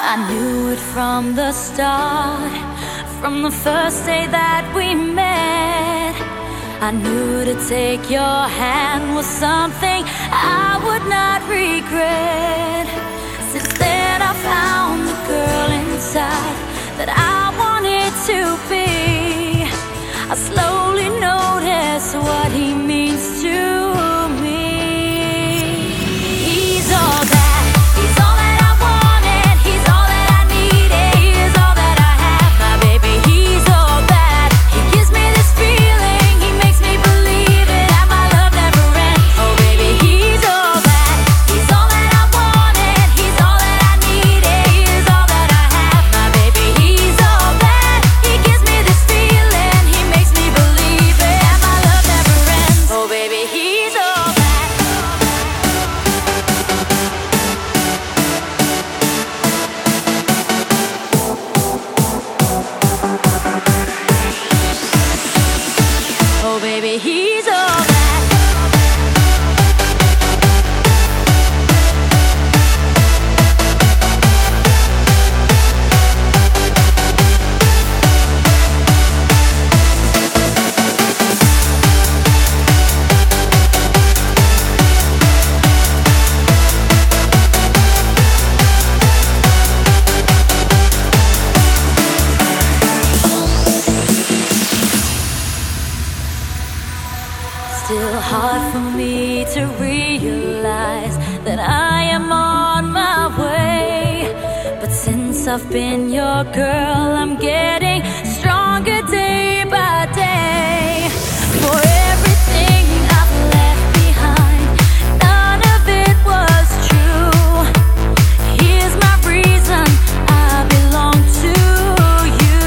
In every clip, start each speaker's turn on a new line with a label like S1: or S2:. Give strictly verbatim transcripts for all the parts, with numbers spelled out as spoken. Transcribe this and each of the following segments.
S1: I knew it from the start, from the first day that we met. I knew to take your hand was something I would not regret. Since then I found the girl inside that I wanted to be. I slowly noticed what he means to me. He's all that, he's all that I wanted, he's all that I needed, he is all that I have, my baby. He's all that, he gives me this feeling, he makes me believe it, that my love never ends. Oh baby, he's all that, he's all that I wanted, he's all that I needed, he is all that I have, my baby. He's all that, he gives me this feeling, he makes me believe it, that my love never ends. Oh baby, he's all that. Oh baby, he's all that. Still hard for me to realize that I am on my way. But since I've been your girl, I'm getting stronger day by day. For everything I've left behind, none of it was true. Here's my reason, I belong to you.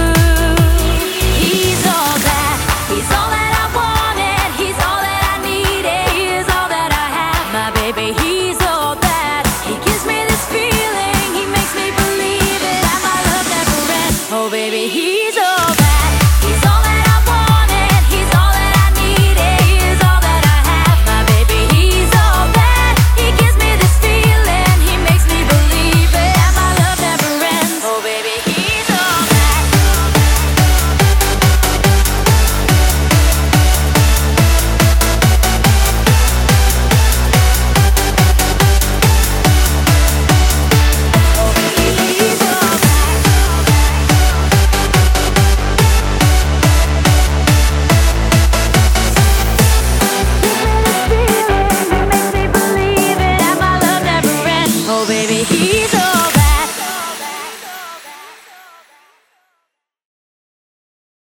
S1: He's all that, he's all that I wanted, he's all that I needed, he is all that I have, my baby. He's all that, he gives me this feeling, he makes me believe it, that my love never ends. Oh baby, he's all that, he's all that I wanted, he's all that I needed, he is all that I have, my baby. He's all that, he gives me this feeling, he makes me believe it, that my love never ends. Oh baby, he's all that. Oh baby, he's